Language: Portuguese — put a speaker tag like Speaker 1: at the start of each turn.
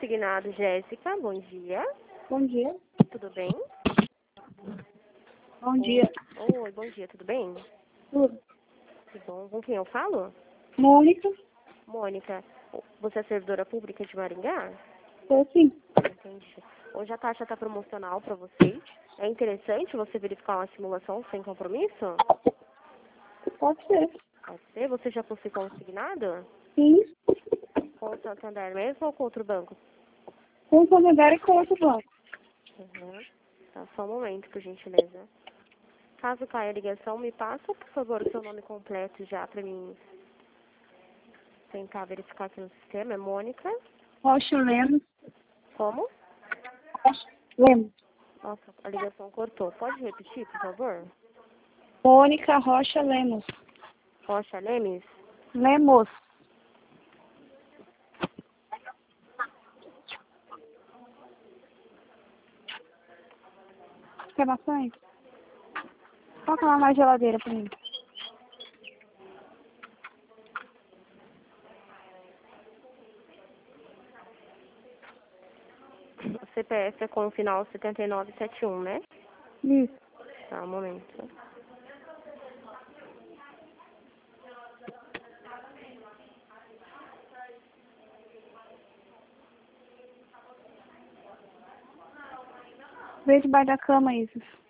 Speaker 1: consignado, Jéssica. Bom dia.
Speaker 2: Bom dia.
Speaker 1: Tudo bem?
Speaker 2: Bom dia.
Speaker 1: Oi, bom dia. Tudo bem?
Speaker 2: Tudo.
Speaker 1: Tudo bom. Com quem eu falo?
Speaker 2: Mônica?
Speaker 1: Mônica. Você é servidora pública de Maringá?
Speaker 2: Tô sim.
Speaker 1: Entendi. Hoje a taxa está promocional para vocês. É interessante você verificar uma simulação sem compromisso?
Speaker 2: Pode ser.
Speaker 1: Pode ser. Você já possui consignado?
Speaker 2: Sim.
Speaker 1: Com o Santander mesmo ou com outro banco?
Speaker 2: Com o Santander e com outro banco.
Speaker 1: Uhum. Tá, só um momento, por gentileza. Caso caia a ligação, me passa, por favor, o seu nome completo já para mim tentar verificar aqui no sistema. É Mônica.
Speaker 2: Rocha Lemos.
Speaker 1: Como?
Speaker 2: Rocha Lemos.
Speaker 1: Nossa, a ligação cortou. Pode repetir, por favor?
Speaker 2: Mônica Rocha Lemos.
Speaker 1: Rocha Lemes?
Speaker 2: Lemos. Quer bastante? Coloca lá na geladeira pra mim.
Speaker 1: O CPF é com o final 7971, né?
Speaker 2: Isso.
Speaker 1: Tá, um momento.
Speaker 2: Vê debaixo da cama isso.